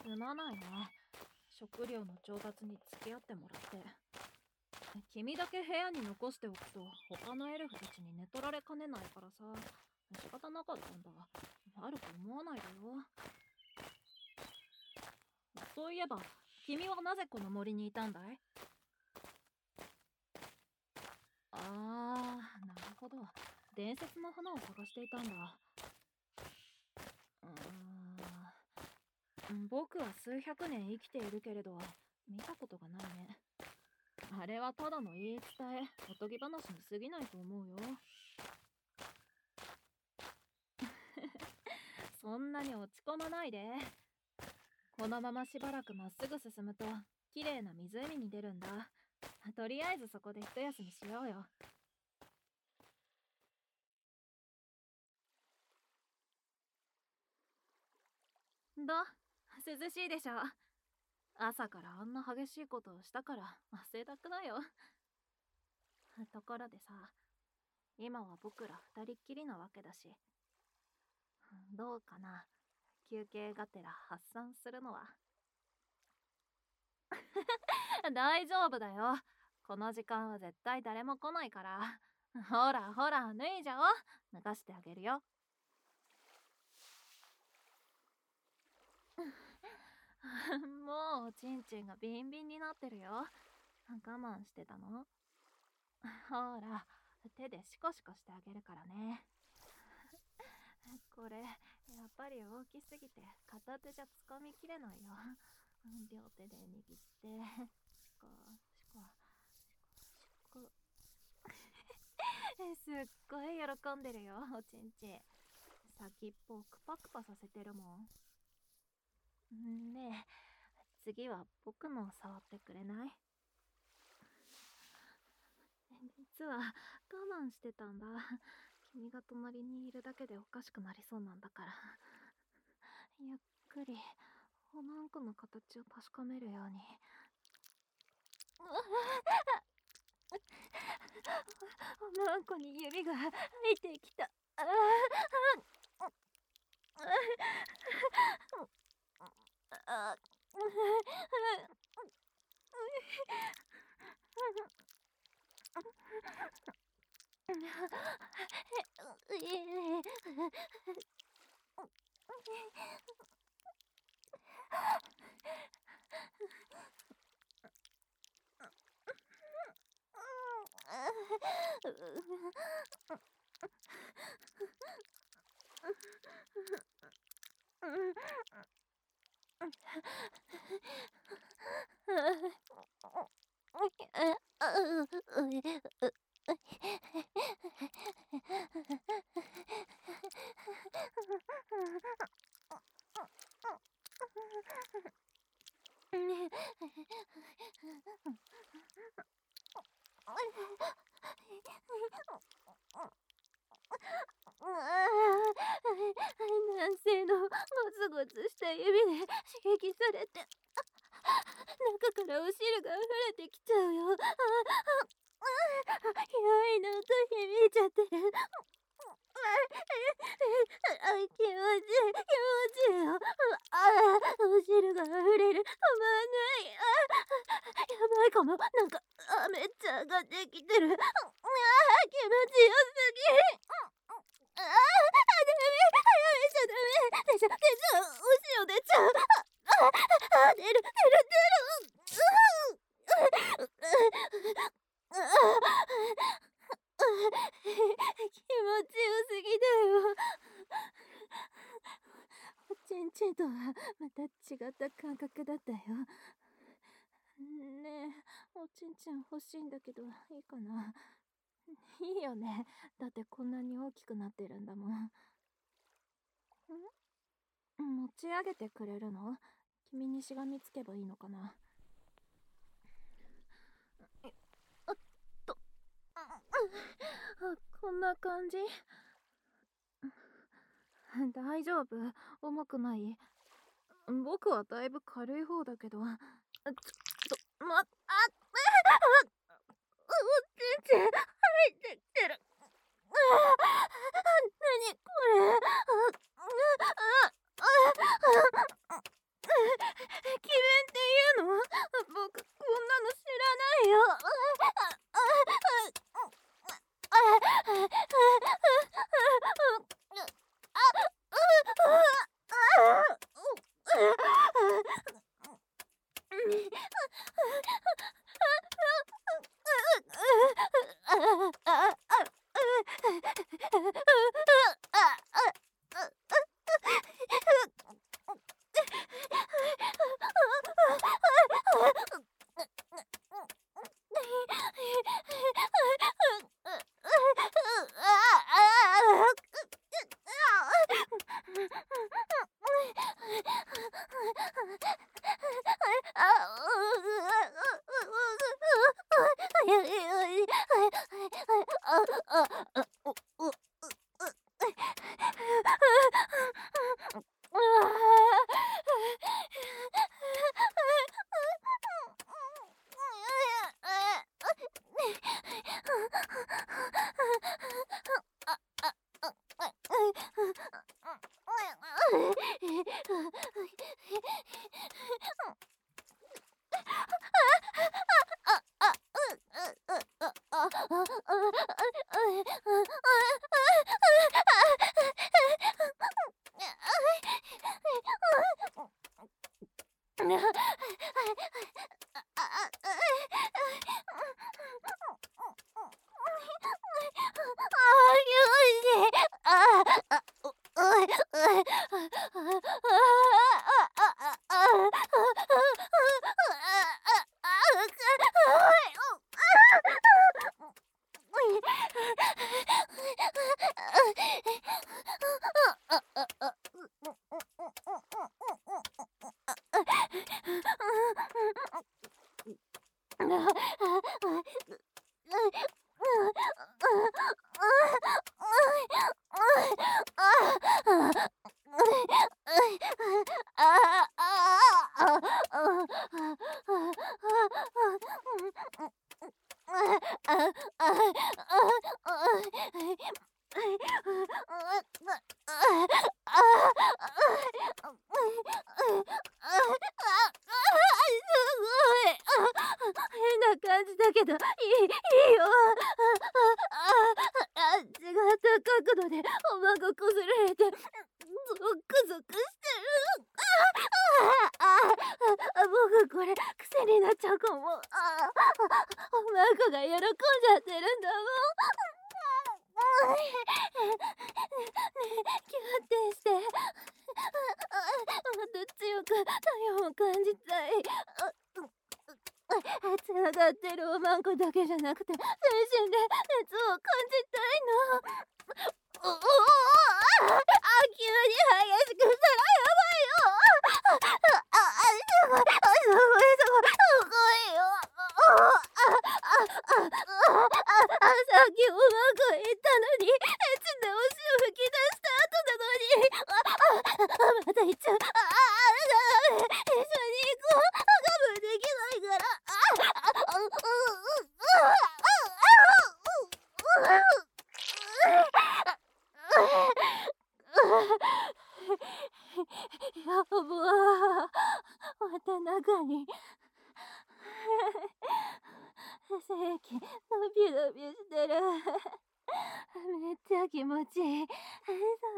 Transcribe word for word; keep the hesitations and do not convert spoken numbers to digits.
すまないな。食料の調達に付き合ってもらって。君だけ部屋に残しておくと他のエルフたちに寝取られかねないからさ、仕方なかったんだ。悪く思わないでよ。そういえば君はなぜこの森にいたんだい？あー、なるほど。伝説の花を探していたんだ。うーん、僕は数百年生きているけれど見たことがないね。あれはただの言い伝え、おとぎ話に過ぎないと思うよ。そんなに落ち込まないで。このまましばらくまっすぐ進むと綺麗な湖に出るんだ。とりあえずそこで一休みしようよ。どう？涼しいでしょ？朝からあんな激しいことをしたから汗だくだよ。ところでさ、今は僕ら二人っきりなわけだし、どうかな、休憩がてら発散するのは。大丈夫だよ。この時間は絶対誰も来ないから。ほらほら、脱いじゃおう。脱がしてあげるよ。もうおちんちんがビンビンになってるよ。我慢してたの？ほら、手でシコシコしてあげるからね。これやっぱり大きすぎて片手じゃつかみきれないよ。両手で握ってシコシコシコシコ。すっごい喜んでるよ、おちんち。先っぽをクパクパさせてるもん。ねえ、次は僕のを触ってくれない？実は我慢してたんだ。君が隣にいるだけでおかしくなりそうなんだから。ゆっくりおまんこの形を確かめるように。おまんこに指が入ってきた。ああ男性のゴツゴツした指で刺激されて中からお汁が溢れてきちゃうよ。ああ、やい、なんか響いちゃってる。あ、気持ちいい、気持ちいいよ。ああ、お汁が溢れる。止まんない。あ、やばいかも。なんか、あ、めっちゃ上がってきてる。ああ、気持ちよすぎ。ああ、ダメ、早めちゃダメ。出ちゃ、出ちゃう。お塩出ちゃう。ああ、出る、出る、出る。気持ちよすぎだよ。おちんちんとはまた違った感覚だったよ。ねえ、おちんちん欲しいんだけどいいかな？いいよね。だってこんなに大きくなってるんだもん。ん？持ち上げてくれるの？君にしがみつけばいいのかな？あっと、こんな感じ？大丈夫？重くない？僕はだいぶ軽い方だけど。ちょっと、ま、あっ、おちんちん入ってきてる。ああ、なにこれ。ああああ変な感じだけど、いい、いいよ。あ、あ、あ、違った角度でおまんここすられて、ゾクゾクしてる。あ、あ、あ、僕これ癖になっちゃうかも。あ、おまんこが喜んじゃってるんだもん。ねえ、キュンってして。もっと強く体温を感じたい。つながってるおまんこだけじゃなくて、全身で熱を感じたいの。おおお、あ、急に激しくしたらやばいよ。あ、あ、すごい、すごい、すごい、すごいよ。あ、あ、あ、あ、あ、さっきおまんこ言ったのに、エチでおしを吹き出した後なのに。あ、あ、また言っちゃう。あ、あ、ダメ。一緒に行こう。我慢できないから。あ、あ、う、う、う、う、やばー。また中に精液伸び伸びしてる。めっちゃ気持ちいい。そ